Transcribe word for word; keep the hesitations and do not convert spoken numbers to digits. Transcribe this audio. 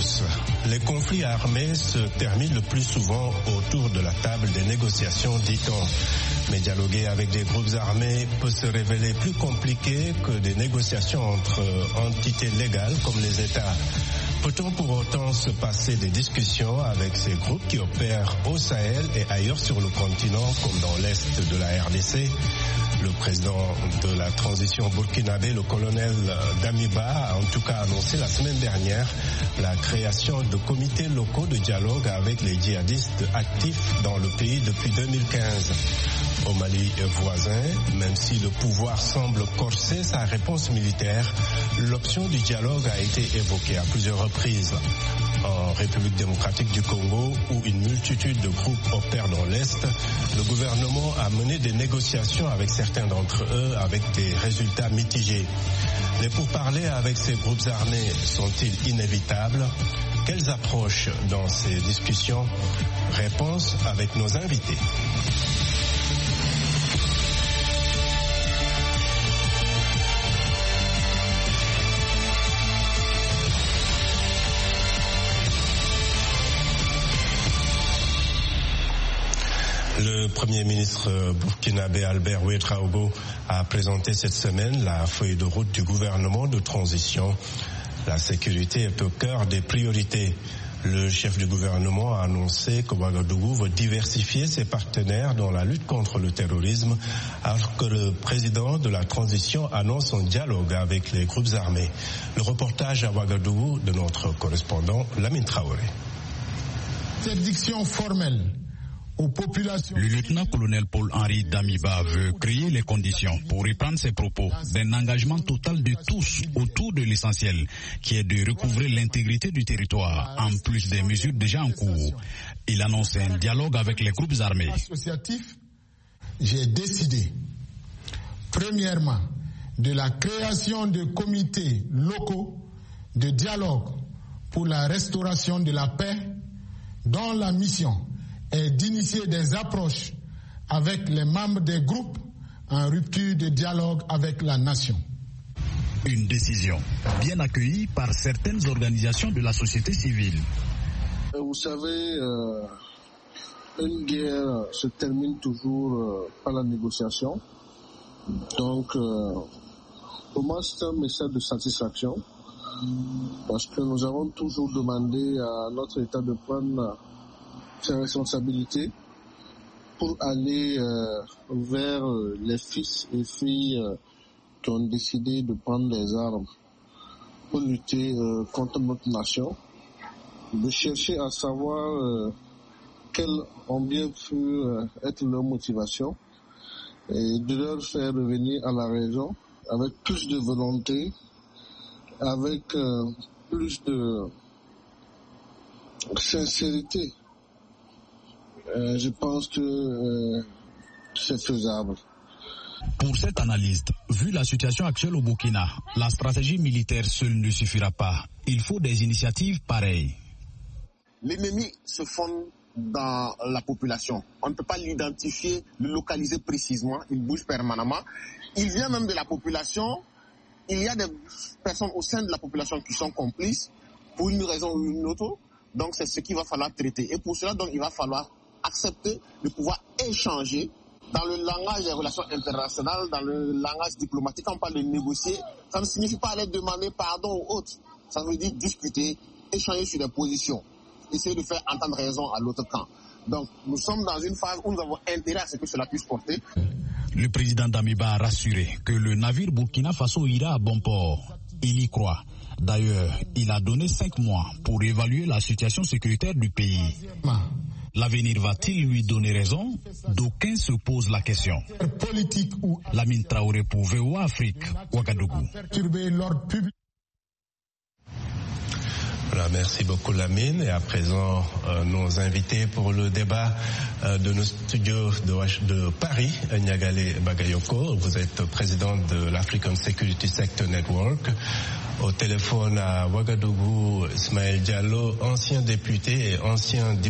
hausse. Les conflits armés se terminent le plus souvent autour de la table des négociations, dit-on. Mais dialoguer avec des groupes armés peut se révéler plus compliqué que des négociations entre entités légales comme les États. Peut-on pour autant se passer des discussions avec ces groupes qui opèrent au Sahel et ailleurs sur le continent, comme dans l'Est de la R D C? Le président de la transition burkinabé, le colonel Damiba, a en tout cas annoncé la semaine dernière la création de comités locaux de dialogue avec les djihadistes actifs dans le pays depuis deux mille quinze. Au Mali voisin, même si le pouvoir semble corser sa réponse militaire, l'option du dialogue a été évoquée à plusieurs reprises. En République démocratique du Congo, où une multitude de groupes opèrent dans l'Est, le gouvernement a mené des négociations avec certains d'entre eux avec des résultats mitigés. Les pourparlers avec ces groupes armés sont-ils inévitables? Quelles approches dans ces discussions? Réponse avec nos invités. Le Premier ministre burkinabé Albert Ouedraogo a présenté cette semaine la feuille de route du gouvernement de transition. La sécurité est au cœur des priorités. Le chef du gouvernement a annoncé que Ouagadougou veut diversifier ses partenaires dans la lutte contre le terrorisme, alors que le président de la transition annonce un dialogue avec les groupes armés. Le reportage à Ouagadougou de notre correspondant Lamine Traoré. Interdiction formelle. Le lieutenant-colonel Paul-Henri Damiba veut créer les conditions, pour reprendre ses propos, d'un engagement total de tous autour de l'essentiel, qui est de recouvrer l'intégrité du territoire, en plus des mesures déjà en cours. Il annonce un dialogue avec les groupes armés. J'ai décidé, premièrement, de la création de comités locaux de dialogue pour la restauration de la paix, dont la mission est d'initier des approches avec les membres des groupes en rupture de dialogue avec la nation. Une décision bien accueillie par certaines organisations de la société civile. Vous savez, euh, une guerre se termine toujours euh, par la négociation. Donc, euh, pour moi, c'est un message de satisfaction parce que nous avons toujours demandé à notre État de prendre ses responsabilités pour aller euh, vers euh, les fils et filles euh, qui ont décidé de prendre les armes pour lutter euh, contre notre nation, de chercher à savoir euh, quelles ont bien pu euh, être leurs motivations et de leur faire revenir à la raison avec plus de volonté, avec euh, plus de sincérité. Euh, je pense que euh, c'est faisable. Pour cet analyste, vu la situation actuelle au Burkina, la stratégie militaire seule ne suffira pas. Il faut des initiatives pareilles. L'ennemi se fonde dans la population. On ne peut pas l'identifier, le localiser précisément. Il bouge permanemment. Il vient même de la population. Il y a des personnes au sein de la population qui sont complices pour une raison ou une autre. Donc c'est ce qu'il va falloir traiter. Et pour cela, donc, il va falloir accepter de pouvoir échanger dans le langage des relations internationales, dans le langage diplomatique. Quand on parle de négocier, ça ne signifie pas aller demander pardon aux autres. Ça veut dire discuter, échanger sur des positions, essayer de faire entendre raison à l'autre camp. Donc nous sommes dans une phase où nous avons intérêt à ce que cela puisse porter. Le président Damiba a rassuré que le navire Burkina Faso ira à bon port. Il y croit. D'ailleurs, il a donné cinq mois pour évaluer la situation sécuritaire du pays. L'avenir va-t-il lui donner raison? D'aucuns se posent la question. Lamine Traoré pour V O A Afrique, Ouagadougou. Voilà, merci beaucoup Lamine. Et à présent, euh, nos invités pour le débat euh, de nos studios de, de Paris, Niagale Bagayoko. Vous êtes président de l'African Security Sector Network. Au téléphone à Ouagadougou, Ismaël Diallo, ancien député et ancien